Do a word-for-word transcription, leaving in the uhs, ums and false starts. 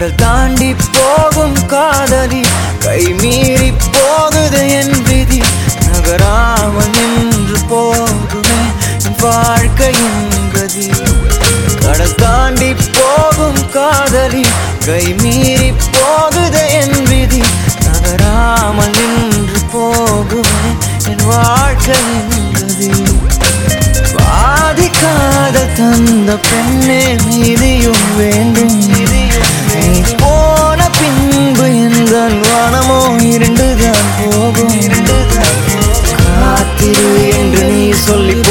கடல் தாண்டி போகும் காதலி கை மீறி போகுது என் விதி நகராமல் நின்று போகுமே என் வாழ்க்கையின் கதி கடல் தாண்டி போகும் காதலி கை மீறி போகுது என் விதி நகராமல் நின்று போகுமே என் வாழ்க்கையின் கதி பாதிக்காத தந்த பெண்ணே மீதியும் வேண்டும் நீ போன பின்பு எந்த வானமோ இருண்டுதான் போகும் காத்திரு என்று நீ சொல்லி